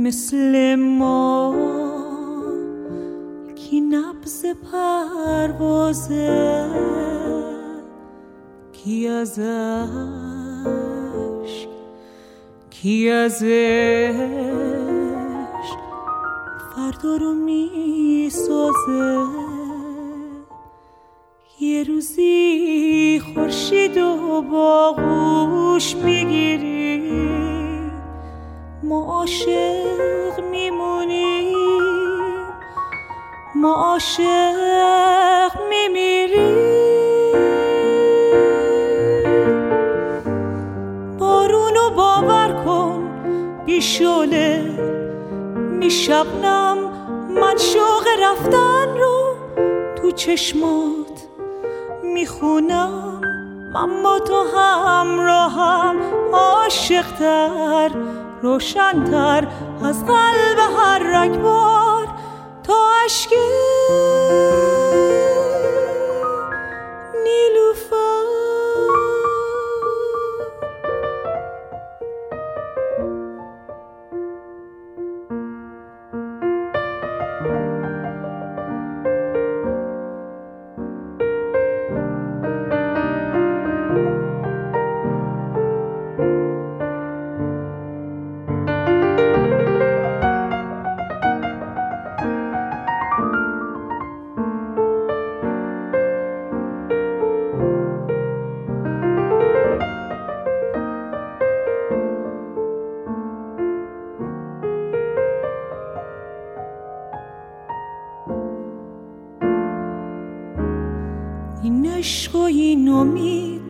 مثل ما کی نبض پروازه، کی از عشق، کی از عشق فردا رو می سازه. یه روزی خورشید و با غوش میگیریم، ما عاشق میمونیم، ما عاشق میمیریم. بارونو باور کن بی شعله، می شبنم من شوق رفتن رو تو چشمات میخونم. من با تو همراهم، عاشق‌تر روشن‌تر از قلب هر رگبار تا اشک نیلوفر. این عشق و این امید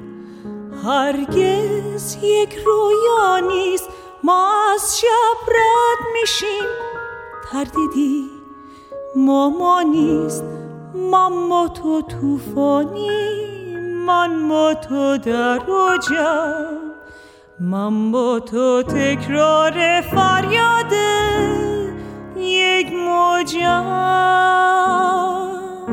هرگز یک رویا نیست. ما از شب رد میشیم، تردیدی ما نیست. من با تو توفانی، من با تو در اوجم، من با تو تکرار فریاد یک موجم.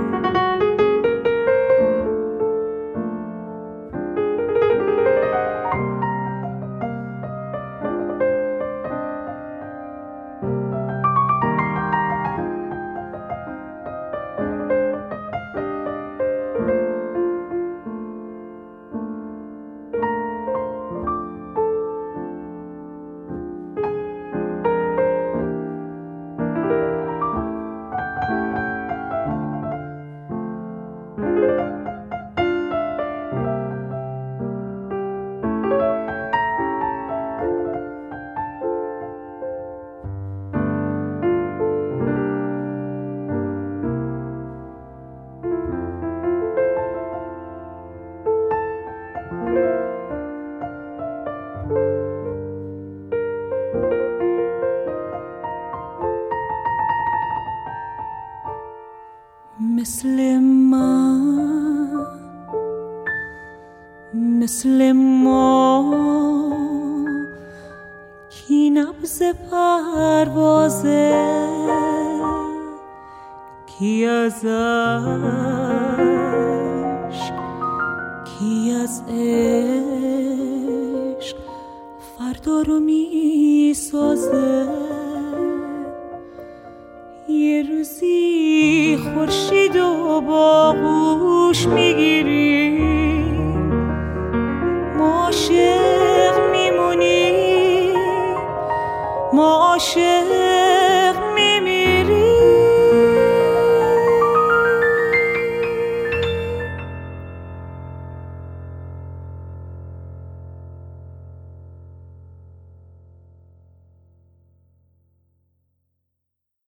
مثل من، مثل ما کی نبض پروازه، کی از عشق، کی از عشق فردا رو می سازه. یه روزی خورشید و با غوش میگیریم، ما عاشق میمونیم، ما عاشق میمیریم.